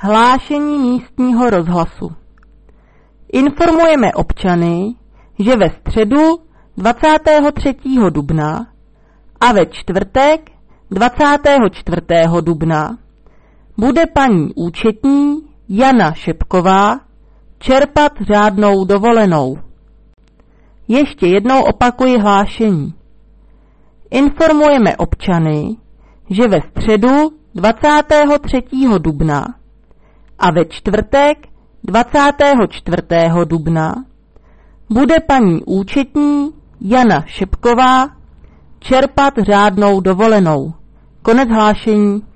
Hlášení místního rozhlasu. Informujeme občany, že ve středu 23. dubna a ve čtvrtek 24. dubna bude paní účetní Jana Šepková čerpat řádnou dovolenou. Ještě jednou opakuji hlášení. Informujeme občany, že ve středu 23. dubna a ve čtvrtek 24. dubna bude paní účetní Jana Šepková čerpat řádnou dovolenou. Konec hlášení.